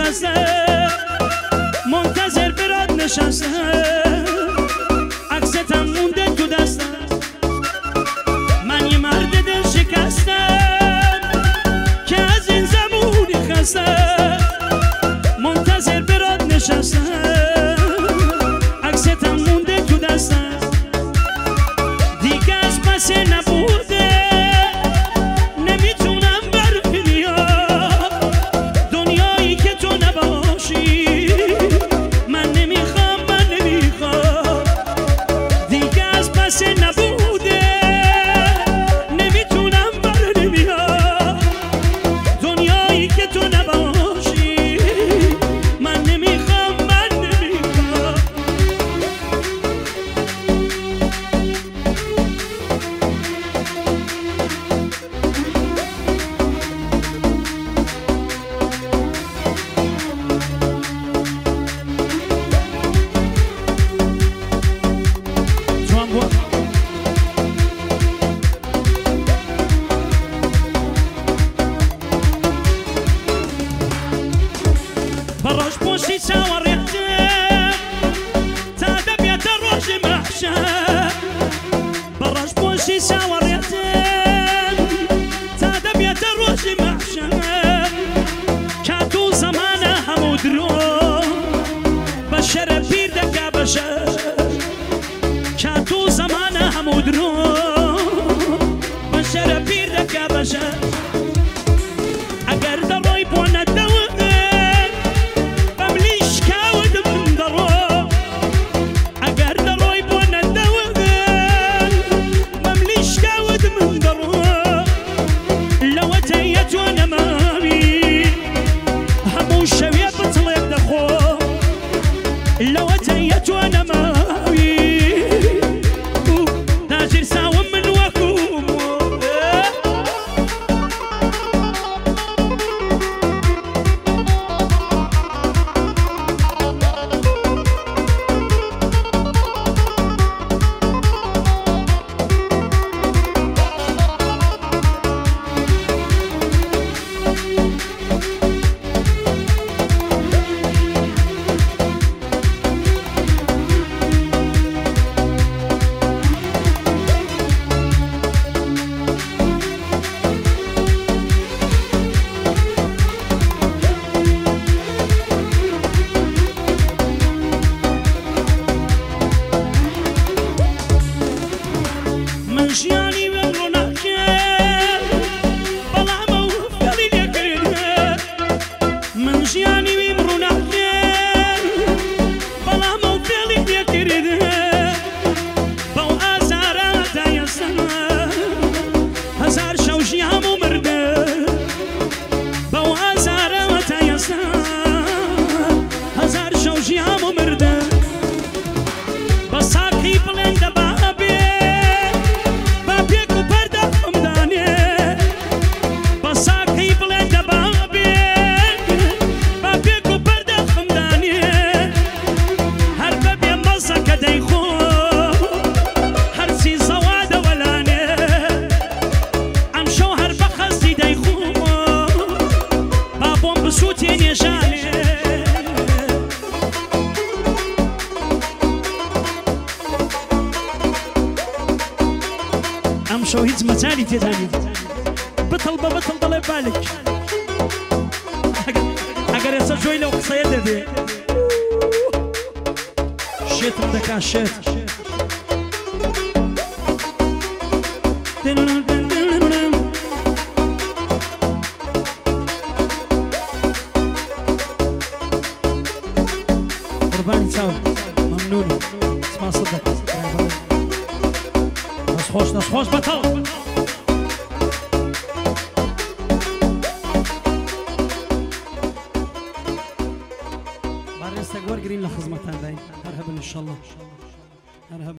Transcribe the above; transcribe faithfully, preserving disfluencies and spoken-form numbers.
خسته منتظر برات نشسته عکستم مونده تو دستم من یه مرد دل شکستم که از این زمونی خسته منتظر برات نشستم عکستم مونده تو دستم دیگه از پس نبوده نمیتونم بر بیام دنیایی که تو نباشی من نمیخوام من نمیخوام دیگه از پس نبوده نمیتونم بر بیام دنیایی که تو نباشی من نمیخوام من نمیخوام براش پوشی چاوریتم تا دبیت روش محشر براش پوشی چاوریتم تا دبیت روش محشر که تو زمان همود رو بشر پیر دکه بشر که تو زمان همود رو بشر پیر دکه بشر اگر دروی پوند دو لو تيت وانا ماوي ناجر ساوم من وكوم جياني من روناكل بلا ما وفالي لكرده من جياني من روناكل بلا ما وفالي لكرده بو ازارات يا سما هزار شوشي همو مرده بو ازارات يا سما هزار شوشي همو مرده بساكي بلند بابي ام شو هيز متاني تاني بطل بطل ضل بالك اگر يسا شوي لو قصير دبي شيت بدك شيت قرباني سوا ممنوني اسمع صدق ناس خوش ناس خوش بطل باريستا جوار جرين لخدمتان داي مرحبا ان شاء الله مرحبا.